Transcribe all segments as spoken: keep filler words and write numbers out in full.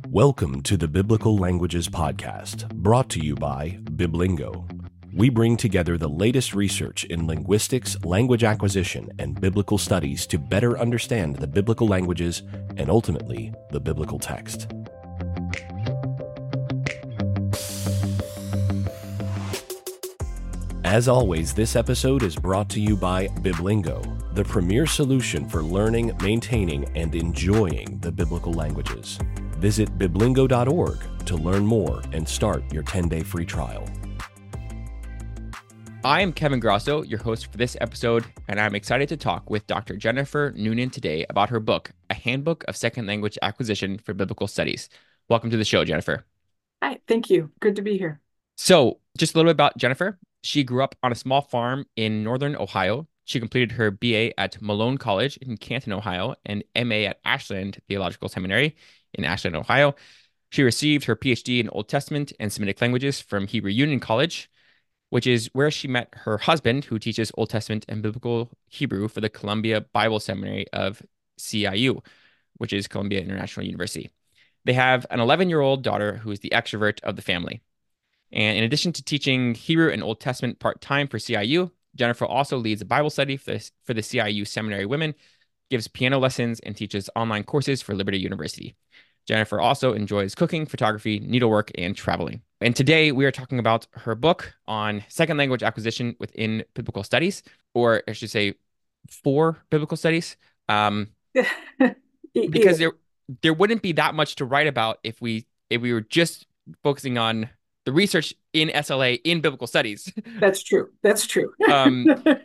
Welcome to the Biblical Languages Podcast, brought to you by Biblingo. We bring together the latest research in linguistics, language acquisition, and biblical studies to better understand the biblical languages and ultimately the biblical text. As always, this episode is brought to you by Biblingo, the premier solution for learning, maintaining, and enjoying the biblical languages. Visit biblingo dot org to learn more and start your ten-day free trial. I am Kevin Grosso, your host for this episode, and I'm excited to talk with Doctor Jennifer Noonan today about her book, A Handbook of Second Language Acquisition for Biblical Studies. Welcome to the show, Jennifer. Hi, thank you. Good to be here. So, just a little bit about Jennifer. She grew up on a small farm in northern Ohio. She completed her B A at Malone College in Canton, Ohio, and M A at Ashland Theological Seminary in Ashland, Ohio. She received her P H D in Old Testament and Semitic languages from Hebrew Union College, which is where she met her husband, who teaches Old Testament and Biblical Hebrew for the Columbia Bible Seminary of C I U, which is Columbia International University. They have an eleven-year-old daughter who is the extrovert of the family. And in addition to teaching Hebrew and Old Testament part-time for C I U, Jennifer also leads a Bible study for, this, for the C I U Seminary Women, gives piano lessons, and teaches online courses for Liberty University. Jennifer also enjoys cooking, photography, needlework, and traveling. And today we are talking about her book on second language acquisition within biblical studies, or I should say for biblical studies, um, because there there wouldn't be that much to write about if we if we were just focusing on the research in S L A in biblical studies. That's true. That's true. um,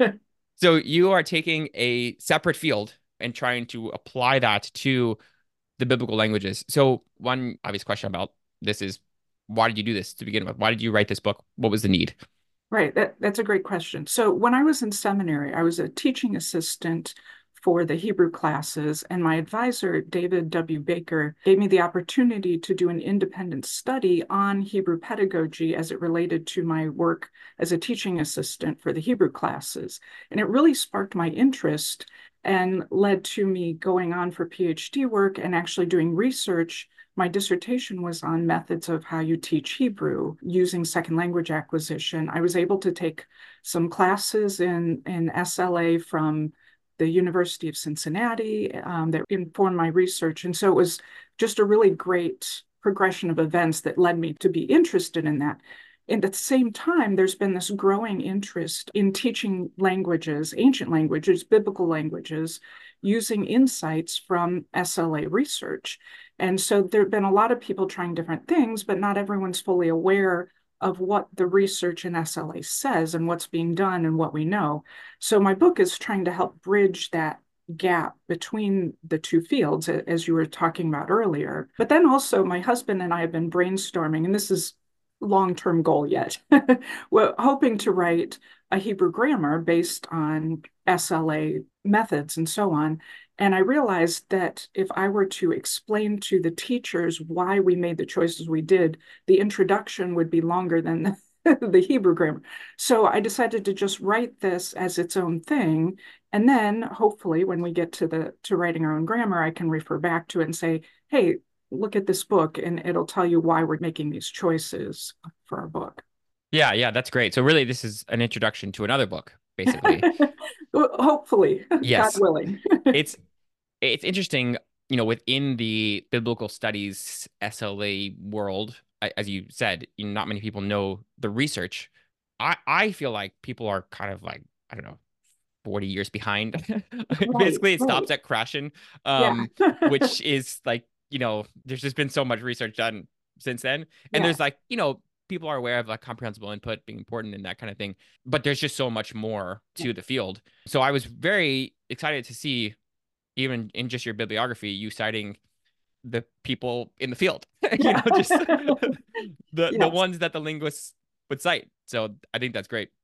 so you are taking a separate field and trying to apply that to the biblical languages. So one obvious question about this is, why did you do this to begin with? Why did you write this book? What was the need? Right. That, that's a great question. So when I was in seminary, I was a teaching assistant for the Hebrew classes, and my advisor, David W. Baker, gave me the opportunity to do an independent study on Hebrew pedagogy as it related to my work as a teaching assistant for the Hebrew classes. And it really sparked my interest and led to me going on for P H D work and actually doing research. My dissertation was on methods of how you teach Hebrew using second language acquisition. I was able to take some classes in, in S L A from the University of Cincinnati um, that informed my research. And so it was just a really great progression of events that led me to be interested in that. And at the same time, there's been this growing interest in teaching languages, ancient languages, biblical languages, using insights from S L A research. And so there have been a lot of people trying different things, but not everyone's fully aware of what the research in S L A says and what's being done and what we know. So my book is trying to help bridge that gap between the two fields, as you were talking about earlier. But then also my husband and I have been brainstorming, and this is long-term goal yet. We're hoping to write a Hebrew grammar based on S L A methods and so on. And I realized that if I were to explain to the teachers why we made the choices we did, the introduction would be longer than the Hebrew grammar. So I decided to just write this as its own thing. And then hopefully when we get to the to writing our own grammar, I can refer back to it and say, hey, look at this book, and it'll tell you why we're making these choices for our book. Yeah, yeah, that's great. So really, this is an introduction to another book, basically. Hopefully, yes. God willing. it's it's interesting, you know, within the biblical studies S L A world, as you said, you know, not many people know the research. I I feel like people are kind of like, I don't know, forty years behind. Right, basically, it right. stops at crashing, um, yeah. which is like, you know, there's just been so much research done since then. And yeah. there's like, you know, people are aware of like comprehensible input being important and that kind of thing. But there's just so much more to the field. So I was very excited to see, even in just your bibliography, you citing the people in the field, you yeah. know, just the, yes. the ones that the linguists would cite. So I think that's great.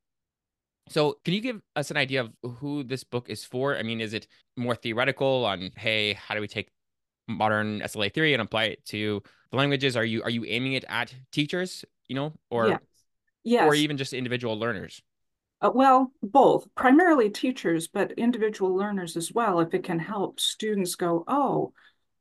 So can you give us an idea of who this book is for? I mean, is it more theoretical on, hey, how do we take modern S L A theory and apply it to the languages? Are you are you aiming it at teachers, you know, or yes. Yes. or even just individual learners? Uh, well, both, primarily teachers, but individual learners as well, if it can help students go, oh,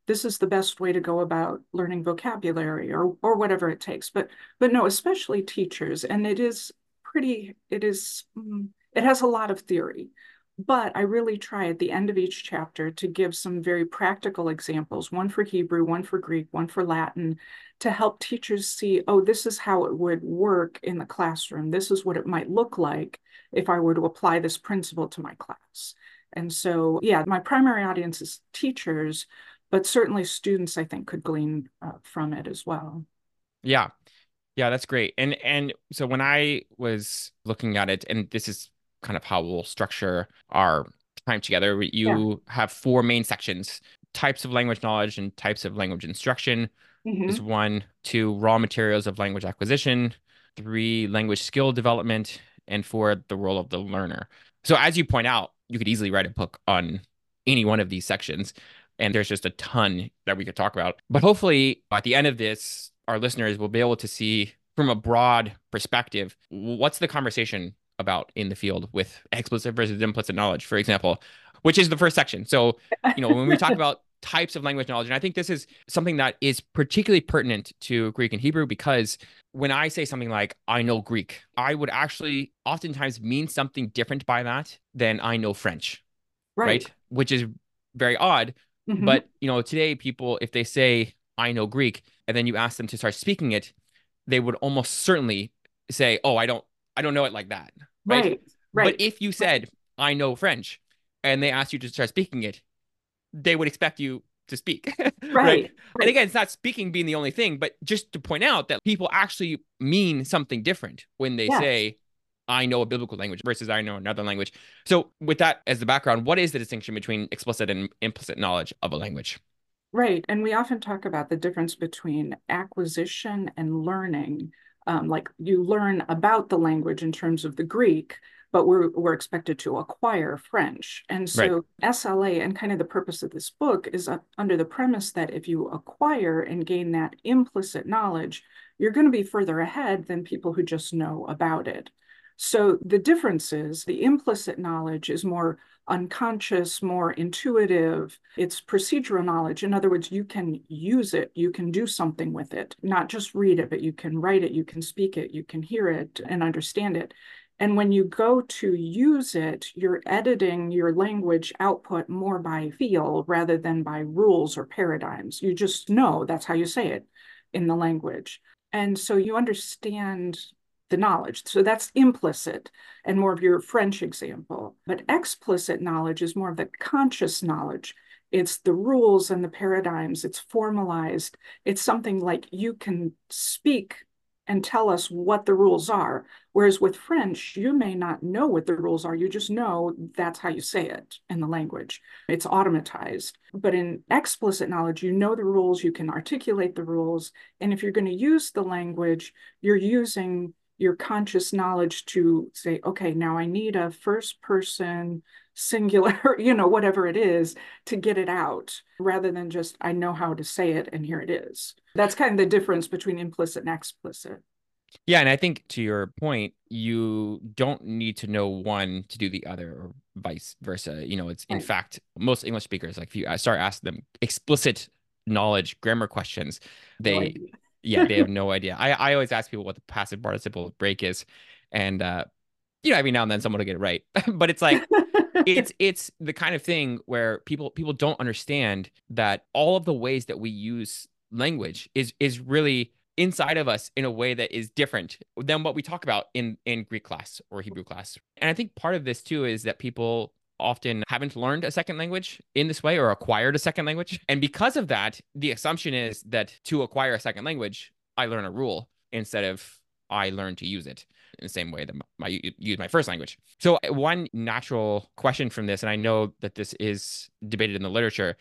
this is the best way to go about learning vocabulary or or whatever it takes. But but no, especially teachers, and it is pretty, it is, mm, it has a lot of theory. But I really try at the end of each chapter to give some very practical examples, one for Hebrew, one for Greek, one for Latin, to help teachers see, oh, this is how it would work in the classroom. This is what it might look like if I were to apply this principle to my class. And so, yeah, my primary audience is teachers, but certainly students, I think, could glean uh, from it as well. Yeah. Yeah, that's great. And and so when I was looking at it, and this is kind of how we'll structure our time together, you yeah. have four main sections: types of language knowledge and types of language instruction mm-hmm. is one, two, raw materials of language acquisition, three, language skill development, and four, the role of the learner. So as you point out, you could easily write a book on any one of these sections, and there's just a ton that we could talk about. But hopefully at the end of this, our listeners will be able to see from a broad perspective, what's the conversation about in the field with explicit versus implicit knowledge, for example, which is the first section. So, you know, when we talk about types of language knowledge, and I think this is something that is particularly pertinent to Greek and Hebrew, because when I say something like, I know Greek, I would actually oftentimes mean something different by that than I know French, right? right? Which is very odd. Mm-hmm. But, you know, today people, if they say, I know Greek, and then you ask them to start speaking it, they would almost certainly say, oh, I don't, I don't know it like that. Right. Right. right. But if you said, I know French, and they asked you to start speaking it, they would expect you to speak. right. right. right. And again, it's not speaking being the only thing, but just to point out that people actually mean something different when they yes. say, I know a biblical language versus I know another language. So with that as the background, what is the distinction between explicit and implicit knowledge of a language? Right. And we often talk about the difference between acquisition and learning. Um, like you learn about the language in terms of the Greek, but we're, we're expected to acquire French. And so right. S L A, and kind of the purpose of this book, is uh, under the premise that if you acquire and gain that implicit knowledge, you're going to be further ahead than people who just know about it. So the difference is the implicit knowledge is more unconscious, more intuitive. It's procedural knowledge. In other words, you can use it, you can do something with it, not just read it, but you can write it, you can speak it, you can hear it and understand it. And when you go to use it, you're editing your language output more by feel rather than by rules or paradigms. You just know that's how you say it in the language. And so you understand the knowledge. So that's implicit and more of your French example. But explicit knowledge is more of the conscious knowledge. It's the rules and the paradigms. It's formalized. It's something like you can speak and tell us what the rules are. Whereas with French, you may not know what the rules are. You just know that's how you say it in the language. It's automatized. But in explicit knowledge, you know the rules, you can articulate the rules. And if you're going to use the language, you're using your conscious knowledge to say, okay, now I need a first person singular, you know, whatever it is, to get it out, rather than just, I know how to say it and here it is. That's kind of the difference between implicit and explicit. Yeah. And I think to your point, you don't need to know one to do the other or vice versa. You know, it's in right. fact, most English speakers, like if you start asking them explicit knowledge, grammar questions, they, no yeah, they have no idea. I, I always ask people what the passive participle break is. And, uh, you know, every now and then someone will get it right, but it's like, it's, it's the kind of thing where people, people don't understand that all of the ways that we use language is, is really inside of us in a way that is different than what we talk about in, in Greek class or Hebrew class. And I think part of this too is that people often haven't learned a second language in this way or acquired a second language. And because of that, the assumption is that to acquire a second language, I learn a rule instead of I learn to use it in the same way that I use my first language. So one natural question from this, and I know that this is debated in the literature,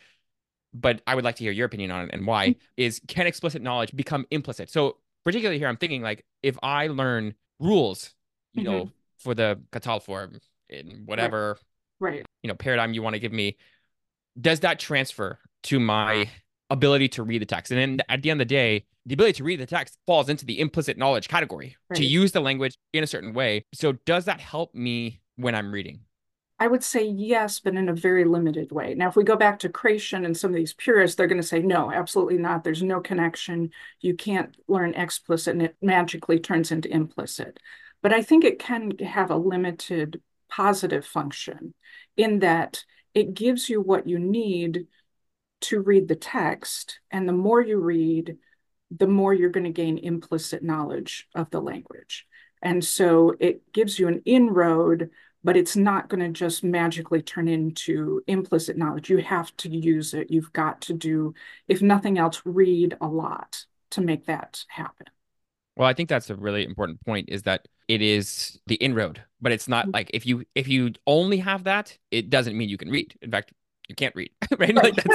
but I would like to hear your opinion on it and why, is can explicit knowledge become implicit? So particularly here, I'm thinking like if I learn rules, you mm-hmm. know, for the Katal form in whatever right. Right. you know, paradigm you want to give me, does that transfer to my ability to read the text? And then at the end of the day, the ability to read the text falls into the implicit knowledge category, right. to use the language in a certain way. So does that help me when I'm reading? I would say yes, but in a very limited way. Now, if we go back to creation and some of these purists, they're going to say, no, absolutely not. There's no connection. You can't learn explicit and it magically turns into implicit. But I think it can have a limited positive function in that it gives you what you need to read the text. And the more you read, the more you're going to gain implicit knowledge of the language. And so it gives you an inroad, but it's not going to just magically turn into implicit knowledge. You have to use it. You've got to do, if nothing else, read a lot to make that happen. Well, I think that's a really important point is that it is the inroad, but it's not like if you if you only have that, it doesn't mean you can read. In fact, you can't read, right? Like that's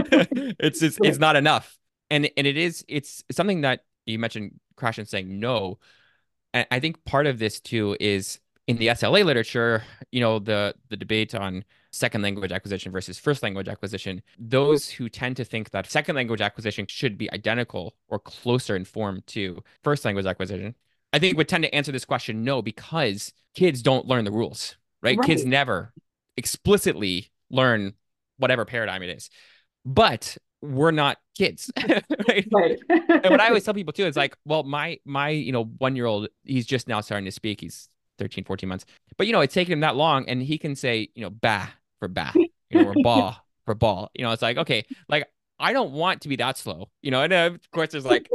it's it's, it's not enough. And and it is it's something that you mentioned Krashen saying no. And I think part of this too is in the S L A literature, you know, the the debate on second language acquisition versus first language acquisition, those who tend to think that second language acquisition should be identical or closer in form to first language acquisition, I think would tend to answer this question no, because kids don't learn the rules, right? Right. Kids never explicitly learn whatever paradigm it is. But we're not kids, right? Right. And what I always tell people too is like, well, my my, you know, one-year-old, he's just now starting to speak. He's thirteen, fourteen months. But, you know, it's taken him that long and he can say, you know, bah for bah, you know, or ball for ball. You know, it's like, okay, like I don't want to be that slow, you know, and uh, of course there's like,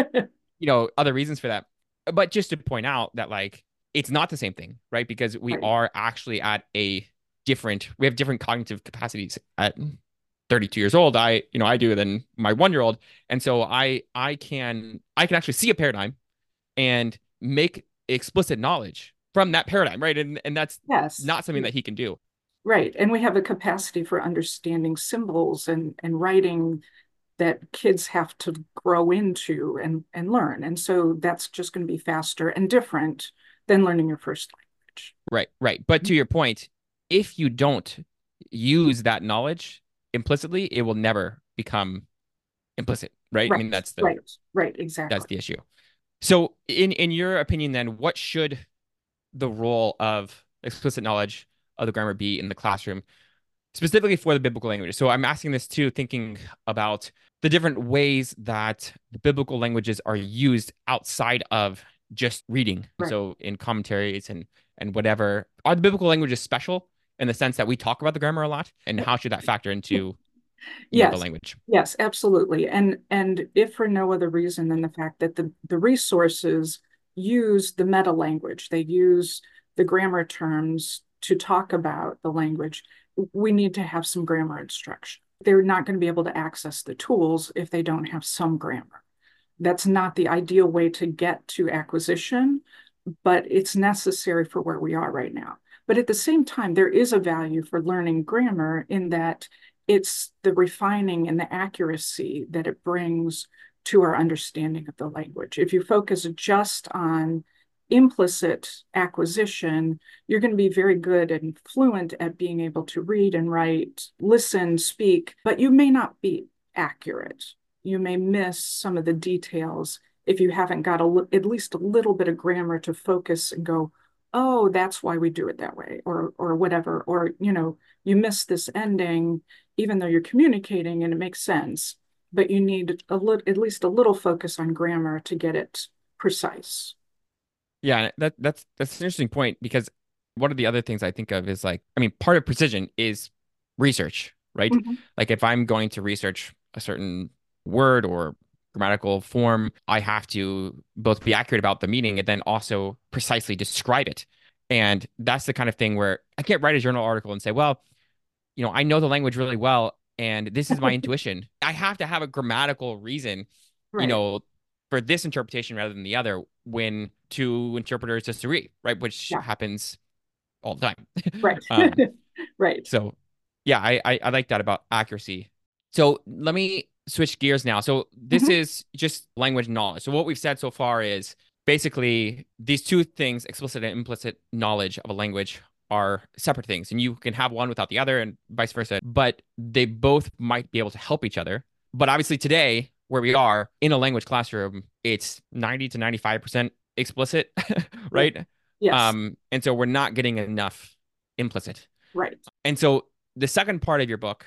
you know, other reasons for that. But just to point out that like, it's not the same thing, right? Because we Right. are actually at a different, we have different cognitive capacities at thirty-two years old. I, you know, I do than my one-year-old. And so I, I can, I can actually see a paradigm and make explicit knowledge from that paradigm, right? And and that's Yes. not something that he can do. Right. And we have a capacity for understanding symbols and, and writing that kids have to grow into and, and learn. And so that's just going to be faster and different than learning your first language. Right, right. But to your point, if you don't use that knowledge implicitly, it will never become implicit, right? Right. I mean, that's the right, right, exactly. that's the issue. So in in your opinion, then, what should the role of explicit knowledge of the grammar be in the classroom, specifically for the biblical languages? So I'm asking this too, thinking about the different ways that the biblical languages are used outside of just reading. Right. So in commentaries and and whatever, are the biblical languages special in the sense that we talk about the grammar a lot, and how should that factor into you Yes. know, the language? Yes, absolutely. And and if for no other reason than the fact that the, the resources use the meta language, they use the grammar terms to talk about the language, we need to have some grammar instruction. They're not going to be able to access the tools if they don't have some grammar. That's not the ideal way to get to acquisition, but it's necessary for where we are right now. But at the same time, there is a value for learning grammar in that it's the refining and the accuracy that it brings to our understanding of the language. If you focus just on implicit acquisition, you're going to be very good and fluent at being able to read and write, listen, speak, but you may not be accurate. You may miss some of the details if you haven't got a, at least a little bit of grammar to focus and go, oh, that's why we do it that way, or or whatever, or, you know, you miss this ending, even though you're communicating and it makes sense, but you need a little, at least a little focus on grammar to get it precise. Yeah, that that's that's an interesting point, because one of the other things I think of is like, I mean, part of precision is research, right? Mhm. Like if I'm going to research a certain word or grammatical form, I have to both be accurate about the meaning and then also precisely describe it. And that's the kind of thing where I can't write a journal article and say, well, you know, I know the language really well, and this is my intuition. I have to have a grammatical reason, you Right. know, for this interpretation rather than the other, when two interpreters disagree, right? Which Yeah. happens all the time. Right. Um, Right. so yeah, I, I I like that about accuracy. So let me switch gears now. So this Mhm. is just language knowledge. So what we've said so far is basically these two things, explicit and implicit knowledge of a language, are separate things, and you can have one without the other and vice versa, but they both might be able to help each other. But obviously today, where we are in a language classroom, it's ninety to ninety-five percent explicit, right? Yes. Um, and so we're not getting enough implicit. Right. And so the second part of your book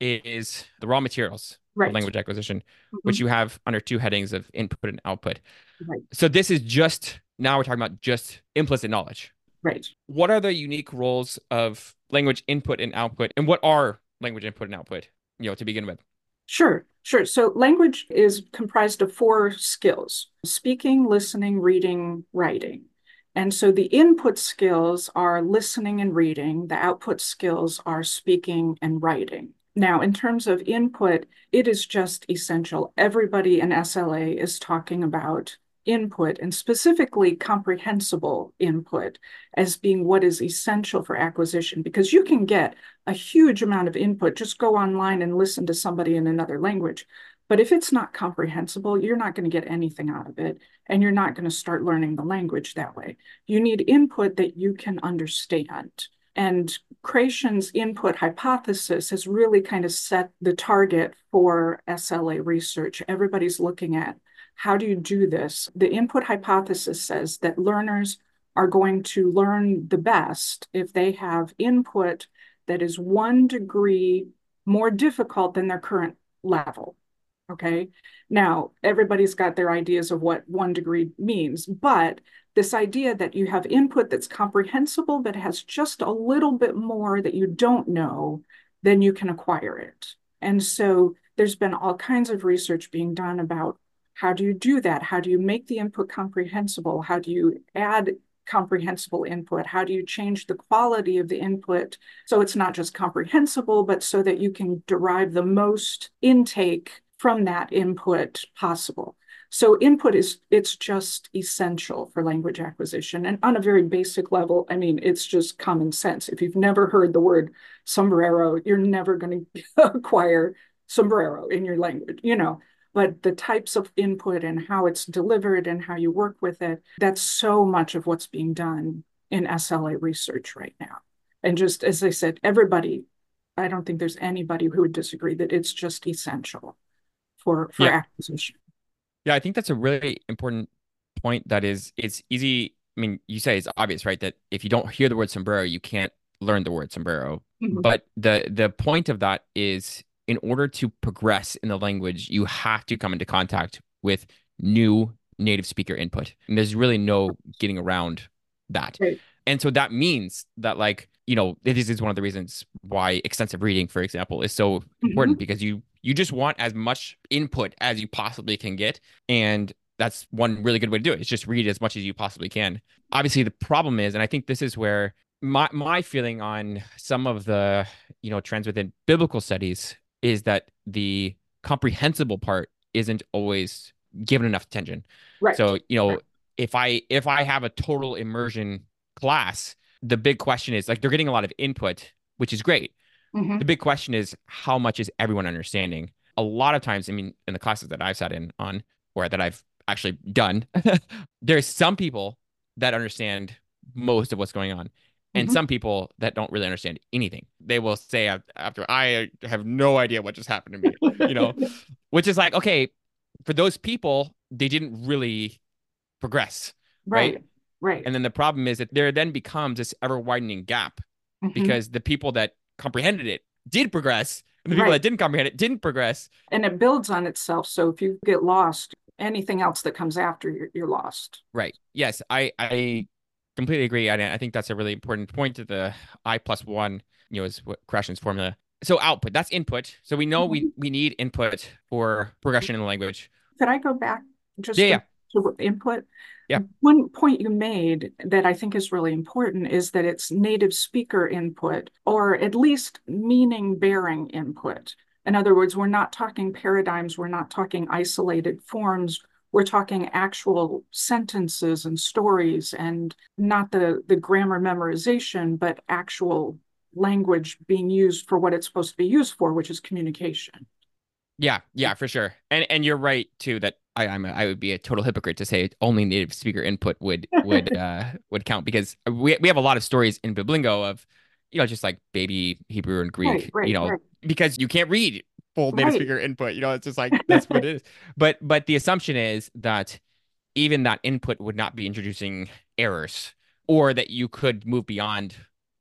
is the raw materials for Right. language acquisition, which Mhm. you have under two headings of input and output. Right. So this is just, now we're talking about just implicit knowledge. Right. What are the unique roles of language input and output, and what are language input and output, you know, to begin with? Sure, sure. So language is comprised of four skills: speaking, listening, reading, writing. And so the input skills are listening and reading. The output skills are speaking and writing. Now, in terms of input, it is just essential. Everybody in S L A is talking about input, and specifically comprehensible input, as being what is essential for acquisition, because you can get a huge amount of input. Just go online and listen to somebody in another language. But if it's not comprehensible, you're not going to get anything out of it, and you're not going to start learning the language that way. You need input that you can understand. And Creation's input hypothesis has really kind of set the target for S L A research. Everybody's looking at, how do you do this? The input hypothesis says that learners are going to learn the best if they have input that is one degree more difficult than their current level. Okay. Now, everybody's got their ideas of what one degree means, but this idea that you have input that's comprehensible but has just a little bit more that you don't know, then you can acquire it. And so there's been all kinds of research being done about, how do you do that? How do you make the input comprehensible? How do you add comprehensible input? How do you change the quality of the input so it's not just comprehensible, but so that you can derive the most intake from that input possible? So input is, it's just essential for language acquisition. And on a very basic level, I mean, it's just common sense. If you've never heard the word sombrero, you're never going to acquire sombrero in your language, you know. But the types of input and how it's delivered and how you work with it, that's so much of what's being done in S L A research right now. And just as I said, everybody, I don't think there's anybody who would disagree that it's just essential for, for Yeah. acquisition. Yeah, I think that's a really important point. That is, it's easy. I mean, you say it's obvious, right? That if you don't hear the word sombrero, you can't learn the word sombrero. Mhm. But the the point of that is, in order to progress in the language, you have to come into contact with new native speaker input. And there's really no getting around that. Right. And so that means that, like, you know, this is one of the reasons why extensive reading, for example, is so important, Mhm. because you you just want as much input as you possibly can get. And that's one really good way to do it. It's just read as much as you possibly can. Obviously, the problem is, and I think this is where my my feeling on some of the, you know, trends within biblical studies is that the comprehensible part isn't always given enough attention. Right. So, you know, Right. if I if I have a total immersion class, the big question is, like, they're getting a lot of input, which is great. Mhm. The big question is, how much is everyone understanding? A lot of times, I mean, in the classes that I've sat in on, or that I've actually done, there's some people that understand most of what's going on, and Mhm. some people that don't really understand anything. They will say after, I have no idea what just happened to me, you know, which is like, okay, for those people, they didn't really progress, right? Right. Right. And then the problem is that there then becomes this ever widening gap, Mhm. because the people that comprehended it did progress, and the people Right. that didn't comprehend it didn't progress. And it builds on itself. So if you get lost, anything else that comes after, you're, you're lost. Right. Yes, I I completely agree. I I think that's a really important point to the I plus one, you know, is what Krashen's formula. So output, that's input. So we know we Mhm. we need input for progression in the language. Could I go back just Yeah, to, yeah, to input? yeah. One point you made that I think is really important is that it's native speaker input, or at least meaning bearing input. In other words, we're not talking paradigms, we're not talking isolated forms, we're talking actual sentences and stories, and not the, the grammar memorization, but actual language being used for what it's supposed to be used for, which is communication. Yeah, yeah, for sure. And and you're right too that I I'm a, I would be a total hypocrite to say only native speaker input would would uh would count, because we we have a lot of stories in Biblingo of, you know, just like baby Hebrew and Right, Greek, you right, know, right, because you can't read full native right. speaker input, you know, it's just like that's what it is. But but the assumption is that even that input would not be introducing errors, or that you could move beyond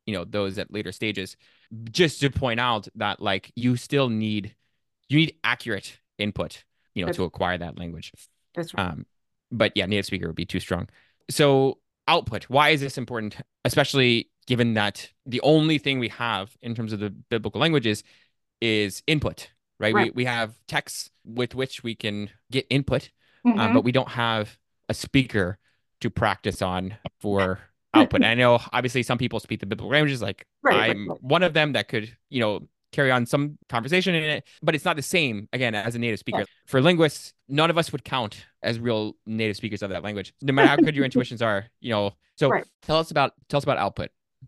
you know, those at later stages, just to point out that like you still need you need accurate input, you know, That's, to acquire that language. that's right. Um, but yeah, native speaker would be too strong. So output, why is this important? Especially given that the only thing we have in terms of the biblical languages is input, right? Right. We we have texts with which we can get input, um, Mm-hmm. but we don't have a speaker to practice on for output. And I know obviously some people speak the biblical languages, like Right, right, I'm right. one of them that could, you know, carry on some conversation in it, but it's not the same again as a native speaker. Yeah. For linguists, none of us would count as real native speakers of that language, no matter how good your intuitions are, you know. So Right. tell us about tell us about output.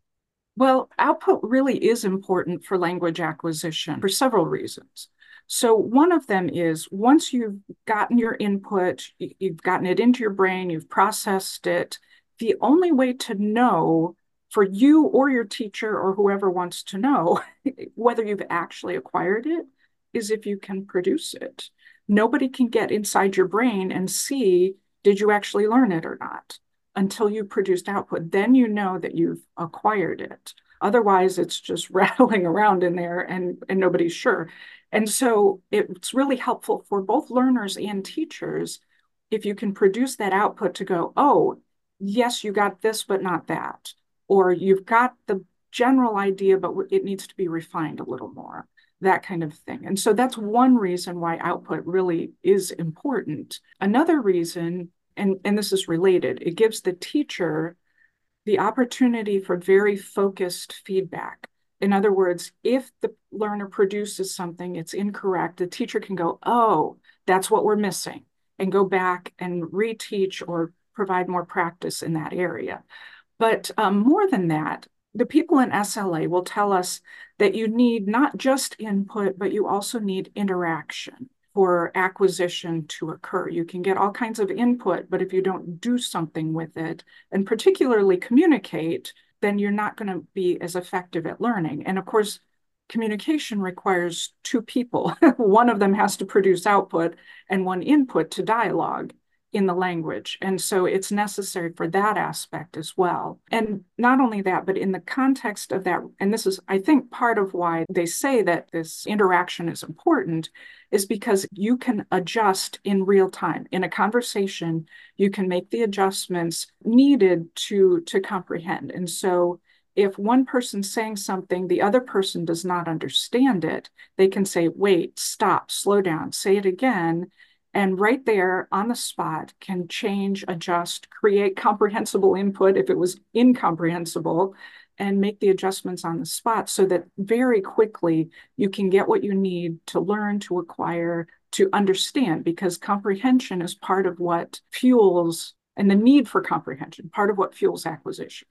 Well, output really is important for language acquisition for several reasons. So one of them is once you've gotten your input, you've gotten it into your brain, you've processed it, the only way to know for you or your teacher or whoever wants to know whether you've actually acquired it is if you can produce it. Nobody can get inside your brain and see, did you actually learn it or not? Until you produced output. Then you know that you've acquired it. Otherwise, it's just rattling around in there and, and nobody's sure. And so it's really helpful for both learners and teachers if you can produce that output to go, oh, yes, you got this, but not that. Or you've got the general idea, but it needs to be refined a little more, that kind of thing. And so that's one reason why output really is important. Another reason, and, and this is related, it gives the teacher the opportunity for very focused feedback. In other words, if the learner produces something, it's incorrect, the teacher can go, oh, that's what we're missing, and go back and reteach or provide more practice in that area. But um, more than that, the people in S L A will tell us that you need not just input, but you also need interaction for acquisition to occur. You can get all kinds of input, but if you don't do something with it, and particularly communicate, then you're not going to be as effective at learning. And of course, communication requires two people. One of them has to produce output and one input to dialogue in the language. And so it's necessary for that aspect as well. And not only that, but in the context of that, and this is, I think, part of why they say that this interaction is important, is because you can adjust in real time. In a conversation, you can make the adjustments needed to, to comprehend. And so if one person's saying something, the other person does not understand it, they can say, wait, stop, slow down, say it again. And right there on the spot can change, adjust, create comprehensible input if it was incomprehensible, and make the adjustments on the spot so that very quickly you can get what you need to learn, to acquire, to understand, because comprehension is part of what fuels, and the need for comprehension, part of what fuels acquisition.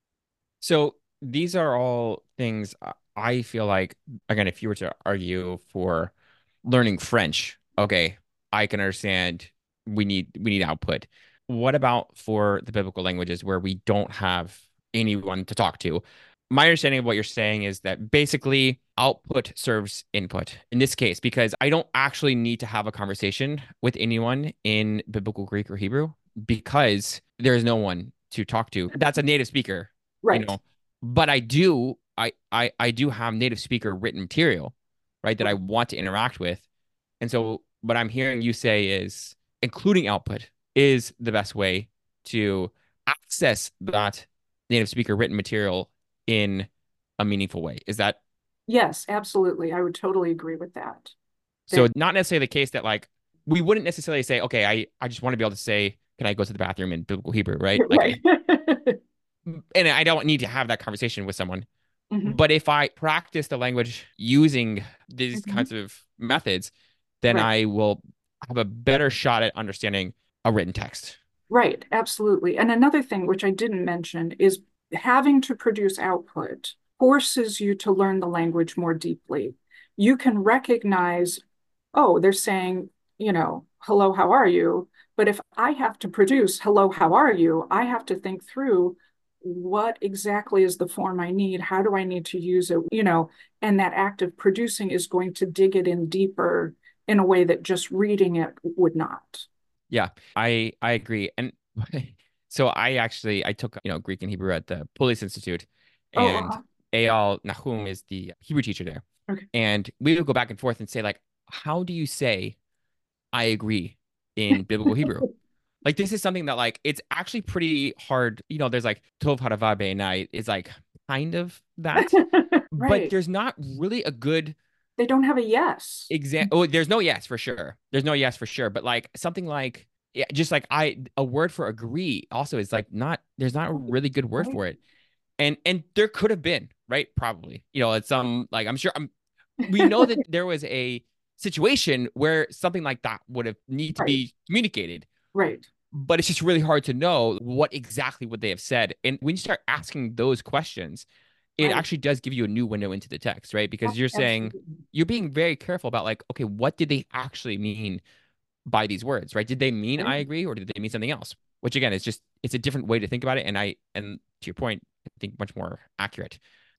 So these are all things I feel like, again, if you were to argue for learning French, okay, I can understand we need we need output. What about for the biblical languages where we don't have anyone to talk to? My understanding of what you're saying is that basically output serves input in this case, because I don't actually need to have a conversation with anyone in biblical Greek or Hebrew because there's no one to talk to. That's a native speaker, Right. you know, but I do, I, I, I do have native speaker written material, right, that I want to interact with. And so what I'm hearing you say is including output is the best way to access that native speaker written material in a meaningful way. Is that? Yes, absolutely. I would totally agree with that. So That- not necessarily the case that like we wouldn't necessarily say, okay, I, I just want to be able to say, can I go to the bathroom in biblical Hebrew, right? Like, right. and I don't need to have that conversation with someone. Mhm. But if I practice the language using these Mhm. kinds of methods, then Right. I will have a better shot at understanding a written text. Right, absolutely. And another thing which I didn't mention is having to produce output forces you to learn the language more deeply. You can recognize, oh, they're saying, you know, hello, how are you? But if I have to produce hello, how are you? I have to think through what exactly is the form I need? How do I need to use it? You know, and that act of producing is going to dig it in deeper in a way that just reading it would not. Yeah, I I agree. And so I actually I took, you know, Greek and Hebrew at the Police Institute. Oh, and uh-huh. Eyal Nahum is the Hebrew teacher there. Okay. And we would go back and forth and say, like, how do you say I agree in biblical Hebrew? Like this is something that like it's actually pretty hard. You know, there's like Tov Harava Be'enai is like kind of that, but Right. there's not really a good They don't have a yes. example. Oh, there's no yes for sure. There's no yes for sure. But like something like yeah, just like I a word for agree also is like not there's not a really good word Right. for it. And and there could have been, right? Probably. You know, it's some like I'm sure I'm we know that there was a situation where something like that would have need to Right. be communicated, Right. but it's just really hard to know what exactly would they have said. And when you start asking those questions, it Right. actually does give you a new window into the text, right? Because Oh, you're saying absolutely. you're being very careful about like, okay, what did they actually mean by these words, right? Did they mean Right. I agree or did they mean something else? Which again is just it's a different way to think about it. And I and to your point, I think much more accurate.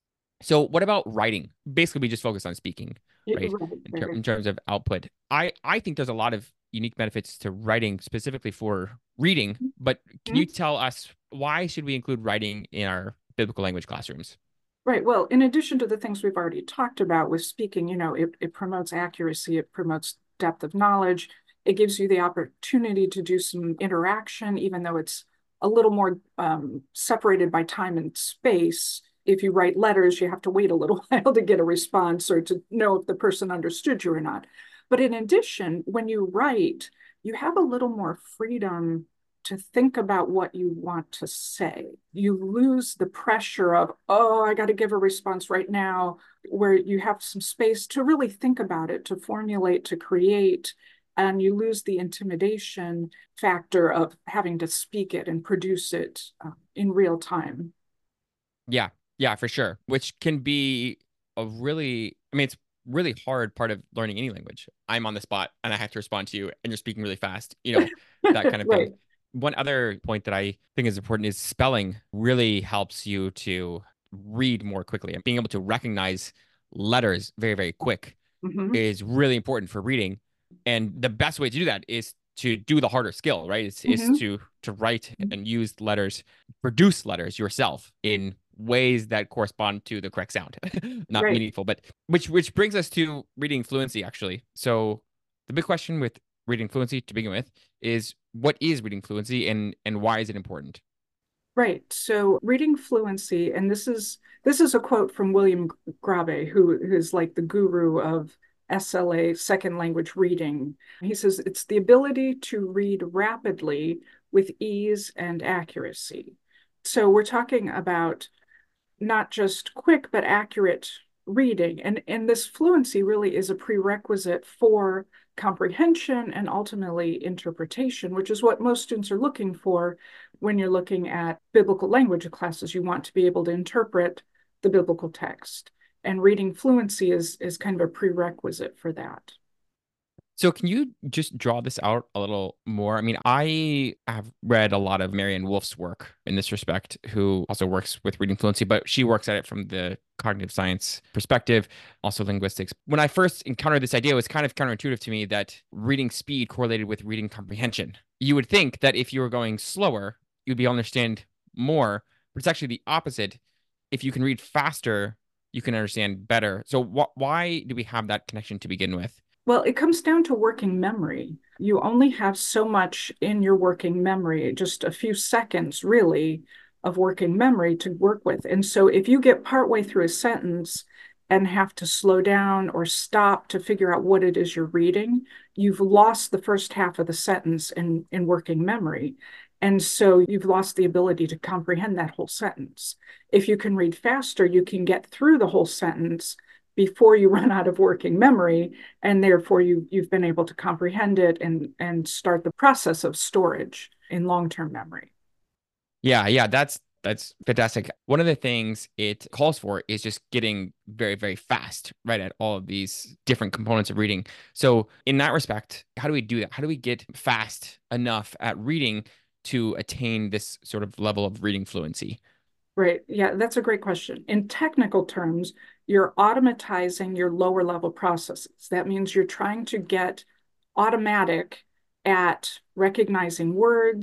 So what about writing? Basically, we just focus on speaking, Yeah, right? right. In, Right. ter- Right. in terms of output. I I think there's a lot of unique benefits to writing specifically for reading, but can you Mhm. tell us why should we include writing in our biblical language classrooms? Right. Well, in addition to the things we've already talked about with speaking, you know, it, it promotes accuracy, it promotes depth of knowledge, it gives you the opportunity to do some interaction, even though it's a little more um, separated by time and space. If you write letters, you have to wait a little while to get a response or to know if the person understood you or not. But in addition, when you write, you have a little more freedom to think about what you want to say. You lose the pressure of, oh, I got to give a response right now, where you have some space to really think about it, to formulate, to create, and you lose the intimidation factor of having to speak it and produce it uh, in real time. Yeah, yeah, for sure. Which can be a really, I mean, it's really hard part of learning any language. I'm on the spot and I have to respond to you and you're speaking really fast, you know, that kind of thing. Right. One other point that I think is important is spelling really helps you to read more quickly and being able to recognize letters very, very quick Mm-hmm. is really important for reading. And the best way to do that is to do the harder skill, right? Is is Mm-hmm. to to write and use letters, produce letters yourself in ways that correspond to the correct sound. Not Right. meaningful, but which which brings us to reading fluency actually. So the big question with reading fluency to begin with is what is reading fluency and and why is it important? Right. So reading fluency, and this is this is a quote from William Grabe, who is like the guru of S L A, second language reading. He says it's the ability to read rapidly with ease and accuracy. So we're talking about not just quick but accurate reading. And, and this fluency really is a prerequisite for comprehension and ultimately interpretation, which is what most students are looking for when you're looking at biblical language classes. You want to be able to interpret the biblical text. And reading fluency is, is kind of a prerequisite for that. So can you just draw this out a little more? I mean, I have read a lot of Marianne Wolf's work in this respect, who also works with reading fluency, but she works at it from the cognitive science perspective, also linguistics. When I first encountered this idea, it was kind of counterintuitive to me that reading speed correlated with reading comprehension. You would think that if you were going slower, you'd be able to understand more, but it's actually the opposite. If you can read faster, you can understand better. So wh why do we have that connection to begin with? Well, it comes down to working memory. You only have so much in your working memory, just a few seconds really of working memory to work with. And so if you get partway through a sentence and have to slow down or stop to figure out what it is you're reading, you've lost the first half of the sentence in, in working memory. And so you've lost the ability to comprehend that whole sentence. If you can read faster, you can get through the whole sentence before you run out of working memory, and therefore you you've been able to comprehend it and and start the process of storage in long-term memory. Yeah, yeah, that's that's fantastic. One of the things it calls for is just getting very, very fast, right, at all of these different components of reading. So, in that respect, how do we do that? How do we get fast enough at reading to attain this sort of level of reading fluency? Right. Yeah, that's a great question. In technical terms, you're automatizing your lower level processes. That means you're trying to get automatic at recognizing words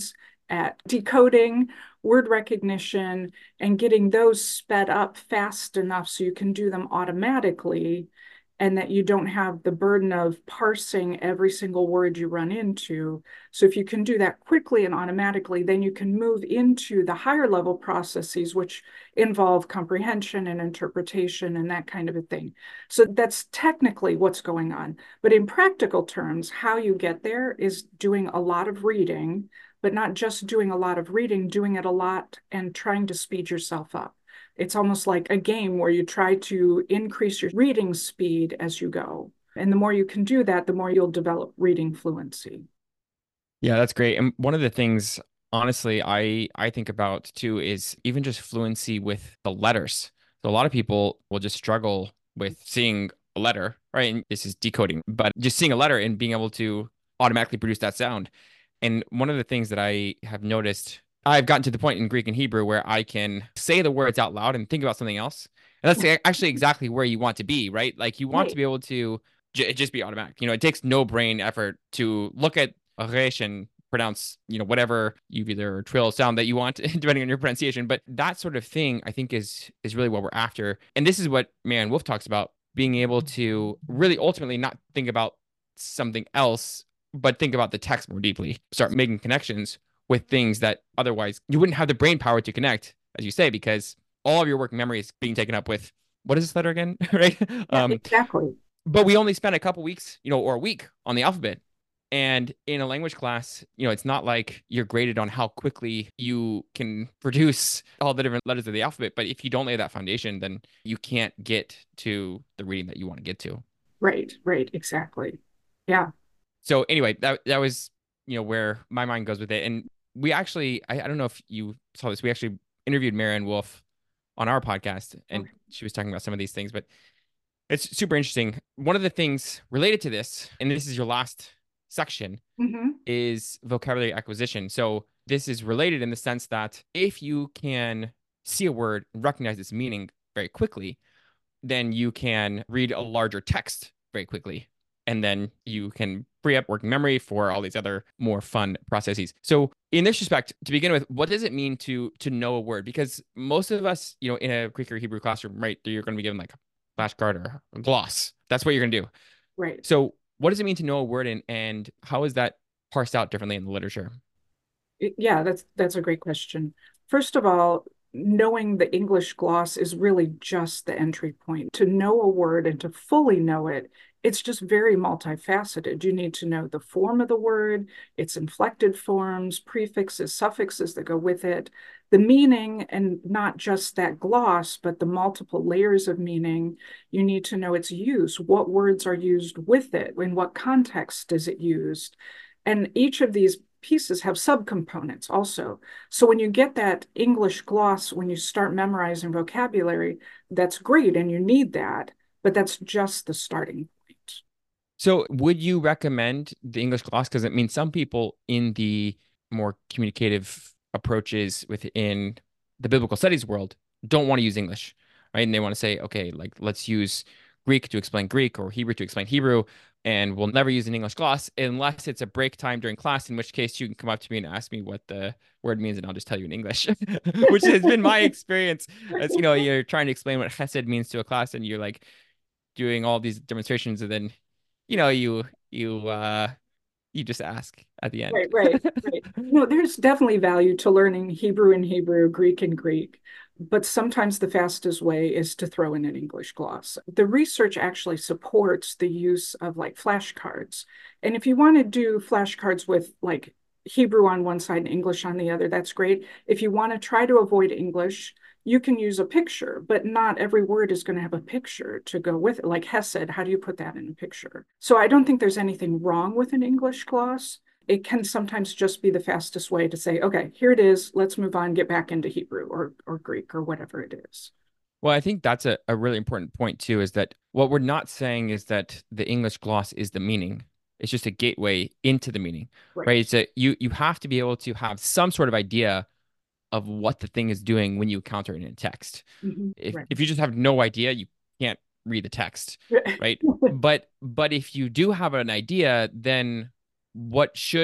at decoding, word recognition, and getting those sped up fast enough so you can do them automatically, and that you don't have the burden of parsing every single word you run into. So if you can do that quickly and automatically, then you can move into the higher level processes, which involve comprehension and interpretation and that kind of a thing. So that's technically what's going on. But in practical terms, how you get there is doing a lot of reading, but not just doing a lot of reading, doing it a lot and trying to speed yourself up. It's almost like a game where you try to increase your reading speed as you go. And the more you can do that, the more you'll develop reading fluency. Yeah, that's great. And one of the things, honestly, I I think about too is even just fluency with the letters. So a lot of people will just struggle with seeing a letter, right? And this is decoding, but just seeing a letter and being able to automatically produce that sound. And one of the things that I have noticed, I've gotten to the point in Greek and Hebrew where I can say the words out loud and think about something else. And that's actually exactly where you want to be, right? Like you want Right. to be able to j- just be automatic. You know, it takes no brain effort to look at a resh and pronounce, you know, whatever you either trill sound that you want, depending on your pronunciation. But that sort of thing, I think, is is really what we're after. And this is what Marianne Wolf talks about, being able to really ultimately not think about something else, but think about the text more deeply, start making connections with things that otherwise you wouldn't have the brain power to connect, as you say, because all of your working memory is being taken up with what is this letter again, right? Yeah, Um, exactly. but we only spend a couple weeks, you know, or a week on the alphabet. And in a language class, you know, it's not like you're graded on how quickly you can produce all the different letters of the alphabet. But if you don't lay that foundation, then you can't get to the reading that you want to get to. Right, right, exactly. Yeah. So anyway, that that was, you know, where my mind goes with it. And we actually, I, I don't know if you saw this, we actually interviewed Marianne Wolf on our podcast, and Okay. she was talking about some of these things, but it's super interesting. One of the things related to this, and this is your last section, Mm-hmm. is vocabulary acquisition. So this is related in the sense that if you can see a word and recognize its meaning very quickly, then you can read a larger text very quickly. And then you can free up working memory for all these other more fun processes. So in this respect, to begin with, what does it mean to to know a word? Because most of us, you know, in a Greek or Hebrew classroom, right, you're going to be given like a flashcard or a gloss. That's what you're going to do. Right. So what does it mean to know a word, and, and how is that parsed out differently in the literature? It- yeah, that's that's a great question. First of all, knowing the English gloss is really just the entry point. To know a word and to fully know it, it's just very multifaceted. You need to know the form of the word, its inflected forms, prefixes, suffixes that go with it, the meaning, and not just that gloss, but the multiple layers of meaning. You need to know its use. What words are used with it? In what context is it used? And each of these pieces have subcomponents also. So when you get that English gloss, when you start memorizing vocabulary, that's great and you need that, but that's just the starting point. So would you recommend the English gloss? Because I mean, some people in the more communicative approaches within the biblical studies world don't want to use English, right? And they want to say, okay, like let's use Greek to explain Greek or Hebrew to explain Hebrew, and we'll never use an English gloss unless it's a break time during class, in which case you can come up to me and ask me what the word means, and I'll just tell you in English, which has been my experience. As you know, you're trying to explain what chesed means to a class, and you're like doing all these demonstrations, and then you know, you you uh you just ask at the end. Right, right, right. No, there's definitely value to learning Hebrew in Hebrew, Greek in Greek, but sometimes the fastest way is to throw in an English gloss. The research actually supports the use of like flashcards. And if you want to do flashcards with like Hebrew on one side and English on the other, that's great. If you want to try to avoid English, you can use a picture, but not every word is going to have a picture to go with it. Like Hesed, how do you put that in a picture? So I don't think there's anything wrong with an English gloss. It can sometimes just be the fastest way to say, okay, here it is. Let's move on, get back into Hebrew or, or Greek or whatever it is. Well, I think that's a, a really important point too, is that what we're not saying is that the English gloss is the meaning. It's just a gateway into the meaning, Right. right? It's a, you you have to be able to have some sort of idea of what the thing is doing when you encounter it in text. Mm-hmm. If Right. if you just have no idea, you can't read the text, right? But but if you do have an idea, then what should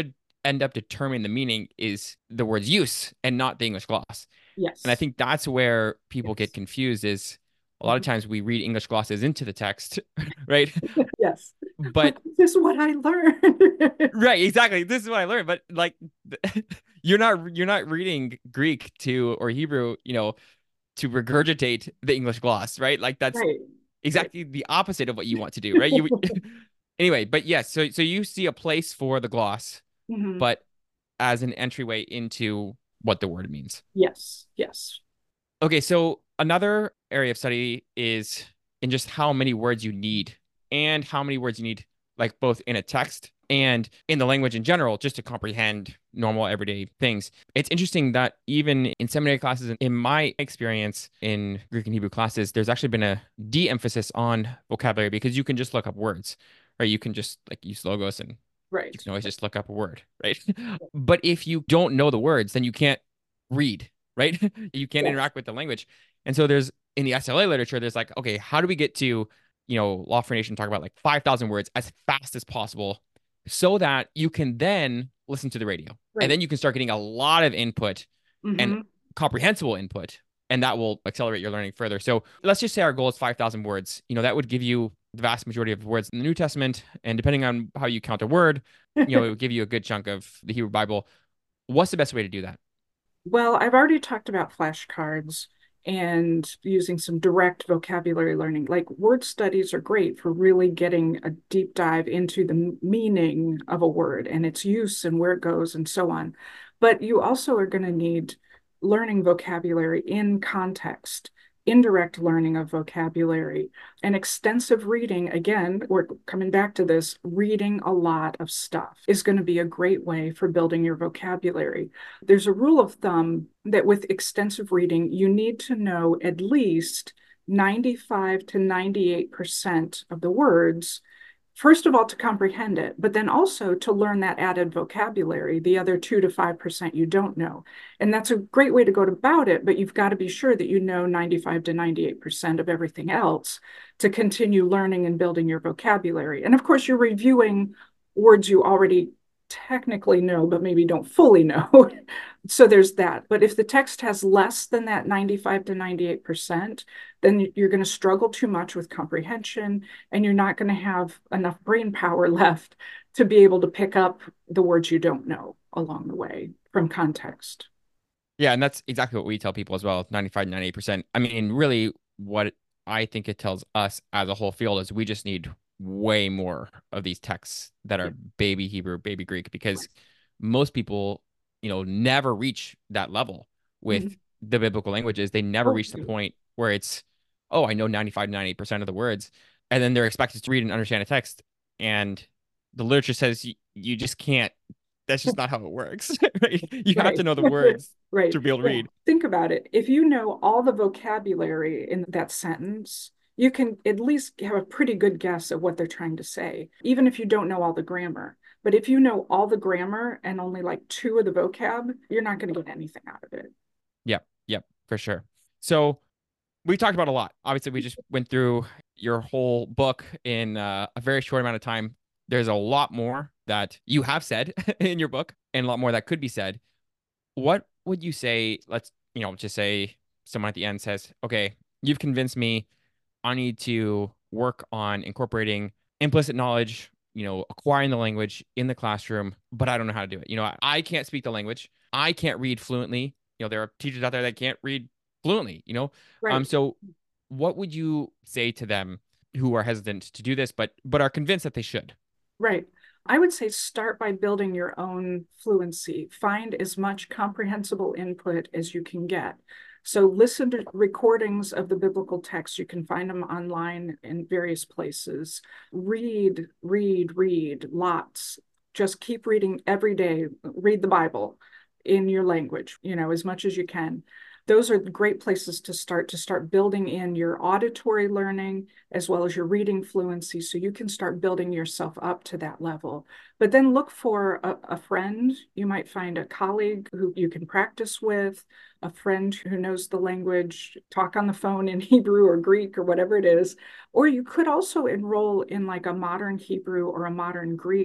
end up determining the meaning is the word's use and not the English gloss. And I Yes. think that's where people get Yes. confused is a lot of Mhm. times we read English glosses into the text, right? Yes. But But this is what I learned. right, exactly. This is what I learned. But like you're not you're not reading Greek to or Hebrew, you know, to regurgitate the English gloss, right? Like that's Right. Right. exactly the opposite of what you want to do, right? You anyway, but yes, so so you see a place for the gloss, Mhm. but as an entryway into what the word means. Yes. Yes. Okay, so another area of study is in just how many words you need and how many words you need, like both in a text and in the language in general, just to comprehend normal everyday things. It's interesting that even in seminary classes, in my experience in Greek and Hebrew classes, there's actually been a de-emphasis on vocabulary because you can just look up words, right? You can just like use logos and you Right. can always just look up a word, right? But if you don't know the words, then you can't read, right? You can't Yes. interact with the language. And so there's in the S L A literature, there's like, okay, how do we get to, you know, Law for Nation talk about like five thousand words as fast as possible so that you can then listen to the radio. And Right. then you can start getting a lot of input and Hmm. comprehensible input, and that will accelerate your learning further. So let's just say our goal is five thousand words. You know, that would give you the vast majority of words in the New Testament. And depending on how you count a word, you know, it would give you a good chunk of the Hebrew Bible. What's the best way to do that? Well, I've already talked about flashcards and using some direct vocabulary learning. Like word studies are great for really getting a deep dive into the meaning of a word and its use and where it goes and so on. But you also are going to need learning vocabulary in context, indirect learning of vocabulary, and extensive reading. Again, we're coming back to this, reading a lot of stuff is going to be a great way for building your vocabulary. There's a rule of thumb that with extensive reading, you need to know at least ninety-five to ninety-eight percent of the words, first of all, to comprehend it, but then also to learn that added vocabulary, the other two to five percent you don't know. And that's a great way to go about it, but you've got to be sure that you know ninety-five to ninety-eight percent of everything else to continue learning and building your vocabulary. And of course, you're reviewing words you already technically know, but maybe don't fully know. So there's that. But if the text has less than that ninety-five to ninety-eight percent, then you're going to struggle too much with comprehension and you're not going to have enough brain power left to be able to pick up the words you don't know along the way from context. Yeah, and that's exactly what we tell people as well, ninety-five, ninety-eight percent. I mean, really what I think it tells us as a whole field is we just need way more of these texts that Yeah. are baby Hebrew, baby Greek, because most people, you know, never reach that level with Mhm. the biblical languages. They never Oh, reach the point where it's, oh, I know ninety-five, ninety-eight percent of the words. And then they're expected to read and understand a text. And the literature says you, you just can't. That's just not how it works. Right? You have right. to know the words Right. to be able to Well, read. think about it. If you know all the vocabulary in that sentence, you can at least have a pretty good guess of what they're trying to say, even if you don't know all the grammar. But if you know all the grammar and only like two of the vocab, you're not going to get anything out of it. Yep, yep, for sure. So we talked about a lot. Obviously, we just went through your whole book in uh, a very short amount of time. There's a lot more that you have said in your book and a lot more that could be said. What would you say? Let's, you know, just say someone at the end says, okay, you've convinced me. I need to work on incorporating implicit knowledge, you know, acquiring the language in the classroom, but I don't know how to do it. You know, I, I can't speak the language. I can't read fluently. You know, there are teachers out there that can't read fluently, you know? Um, Right. so what would you say to them who are hesitant to do this, but but are convinced that they should? Right. I would say start by building your own fluency. Find as much comprehensible input as you can get. So listen to recordings of the biblical text. You can find them online in various places. Read, read, read lots. Just keep reading every day. Read the Bible in your language, you know, as much as you can. Those are great places to start to start building in your auditory learning as well as your reading fluency so you can start building yourself up to that level. But then look for a, a friend. You might find a colleague who you can practice with, a friend who knows the language, talk on the phone in Hebrew or Greek or whatever it is. Or you could also enroll in like a modern Hebrew or a modern Greek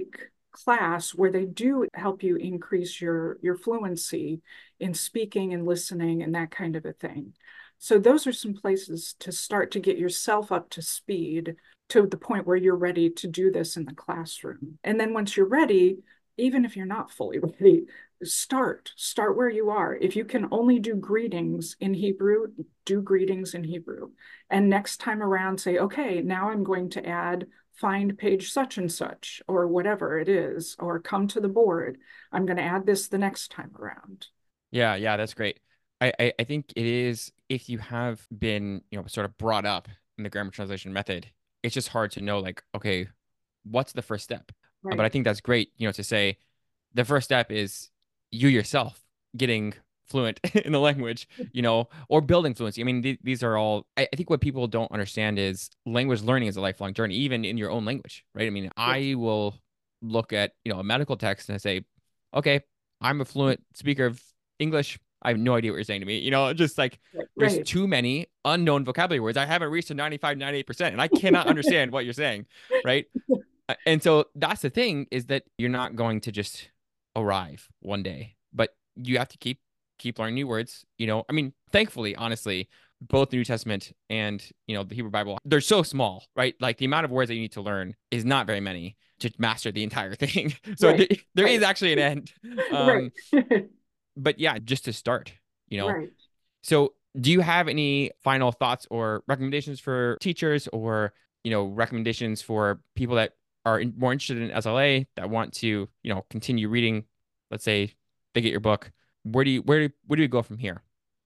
class where they do help you increase your, your fluency in speaking and listening and that kind of a thing. So those are some places to start to get yourself up to speed to the point where you're ready to do this in the classroom. And then once you're ready, even if you're not fully ready, start, start where you are. If you can only do greetings in Hebrew, do greetings in Hebrew. And next time around, say, okay, now I'm going to add find page such and such, or whatever it is, or come to the board. I'm going to add this the next time around. Yeah, yeah, that's great. I, I, I think it is, if you have been, you know, sort of brought up in the grammar translation method, it's just hard to know, like, okay, what's the first step? Right. But I think that's great, you know, to say the first step is you yourself getting fluent in the language, you know, or building fluency. I mean, th- these are all, I, I think what people don't understand is language learning is a lifelong journey, even in your own language, right? I mean, yes. I will look at, you know, a medical text and I say, okay, I'm a fluent speaker of English. I have no idea what you're saying to me. You know, just like right. there's too many unknown vocabulary words. I haven't reached to ninety-five, ninety-eight percent and I cannot understand what you're saying, right? And so that's the thing, is that you're not going to just arrive one day, but you have to keep keep learning new words. You know, I mean, thankfully, honestly, both the New Testament and, you know, the Hebrew Bible, they're so small, right? Like the amount of words that you need to learn is not very many to master the entire thing. So right. th- there right. is actually an end. Um, right. But yeah, just to start, you know. Right. So do you have any final thoughts or recommendations for teachers, or, you know, recommendations for people that are in, more interested in S L A, that want to, you know, continue reading? Let's say they get your book. Where do you where do where do you go from here?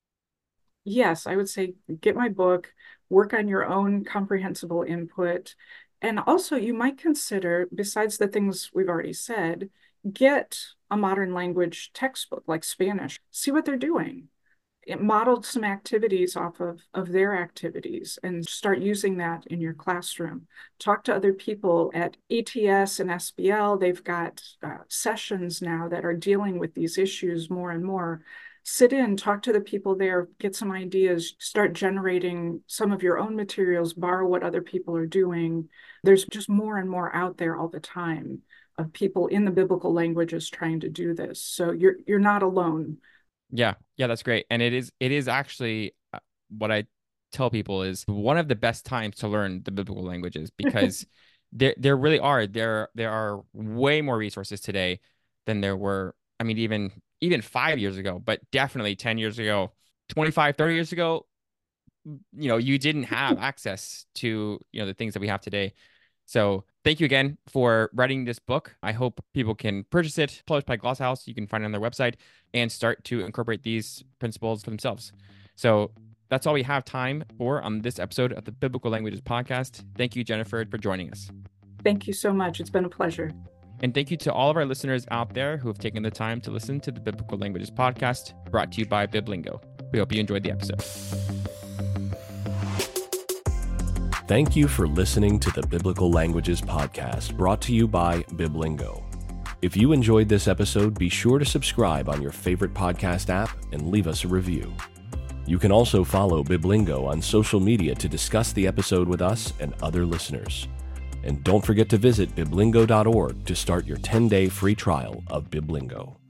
Yes, I would say get my book, work on your own comprehensible input. And also you might consider, besides the things we've already said, get a modern language textbook like Spanish. See what they're doing. It modeled some activities off of, of their activities and start using that in your classroom. Talk to other people at E T S and S B L. They've got uh, sessions now that are dealing with these issues more and more. Sit in, talk to the people there, get some ideas, start generating some of your own materials, borrow what other people are doing. There's just more and more out there all the time of people in the biblical languages trying to do this. So you're you're not alone. Yeah, yeah, that's great. And it is it is actually uh, what I tell people is one of the best times to learn the biblical languages, because there there really are there there are way more resources today than there were. I mean, even even five years ago, but definitely ten years ago, twenty-five, thirty years ago, you know, you didn't have access to, you know, the things that we have today. So thank you again for writing this book. I hope people can purchase it, published by Glasshouse. You can find it on their website, and start to incorporate these principles for themselves. So that's all we have time for on this episode of the Biblical Languages Podcast. Thank you, Jennifer, for joining us. Thank you so much. It's been a pleasure. And thank you to all of our listeners out there who have taken the time to listen to the Biblical Languages Podcast, brought to you by Biblingo. We hope you enjoyed the episode. Thank you for listening to the Biblical Languages Podcast, brought to you by Biblingo. If you enjoyed this episode, be sure to subscribe on your favorite podcast app and leave us a review. You can also follow Biblingo on social media to discuss the episode with us and other listeners. And don't forget to visit biblingo dot org to start your ten-day free trial of Biblingo.